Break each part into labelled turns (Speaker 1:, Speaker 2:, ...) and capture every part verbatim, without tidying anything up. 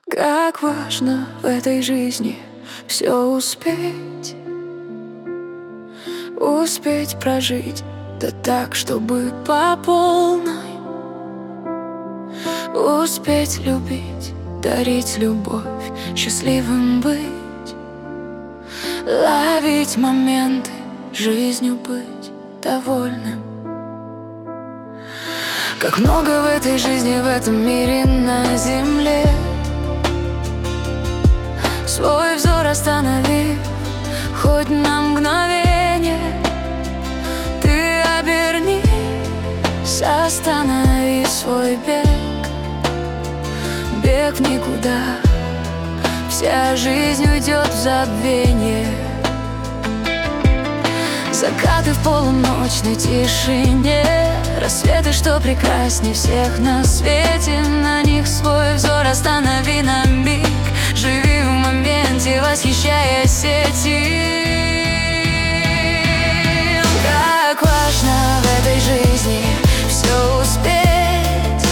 Speaker 1: Как важно в этой жизни все успеть, успеть прожить, да так, чтобы по полной, успеть любить, дарить любовь, счастливым быть, ловить моменты, жизнью быть довольным. Как много в этой жизни, в этом мире, на земле, свой взор остановив хоть на мгновение, ты обернись, останови свой бег, бег в никуда, вся жизнь уйдет в забвение. Закаты в полуночной тишине, рассветы, что прекрасней всех на свете, на них свой взор останови на миг, живи в моменте, восхищаясь этим. Как важно в этой жизни все успеть,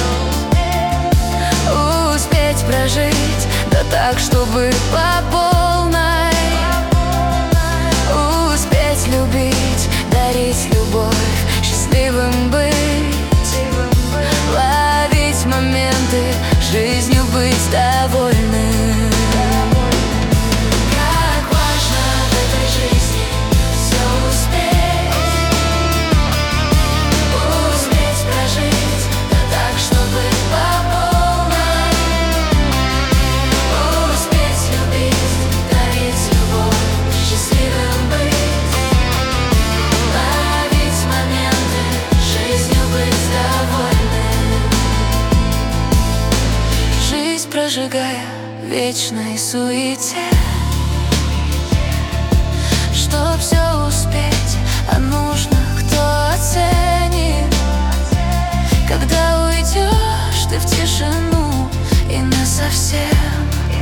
Speaker 1: успеть прожить, да так, чтобы по полной, успеть любить, дарить любовь, счастливым быть, ловить моменты, жизнью быть довольным. Как важно в этой жизни все успеть, успеть прожить, да так, чтобы по полной, успеть любить, дарить любовь, счастливым быть, ловить моменты, жизнью быть довольным. Жизнь прожигая в вечной суете, чтоб все успеть, а нужно, кто оценит, когда уйдешь ты в тишину и насовсем,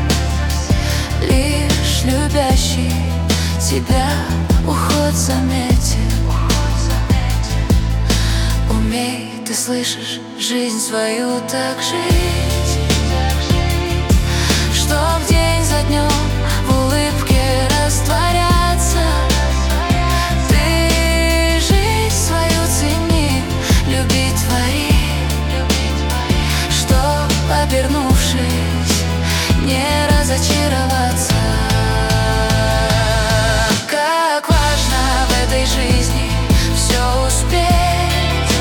Speaker 1: лишь любящий тебя уход заметит. Умей, ты слышишь, жизнь свою так жить, чтоб день за днем в улыбке растворяться. Ты жизнь свою цени, люби, твори, чтоб, обернувшись, не разочароваться. Как важно в этой жизни все успеть,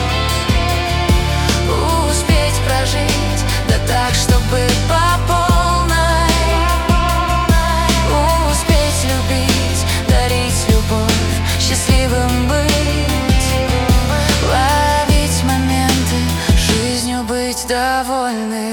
Speaker 1: успеть прожить, да так, чтобы по полной, успеть любить, дарить любовь, счастливым быть, ловить моменты, жизнью быть довольным.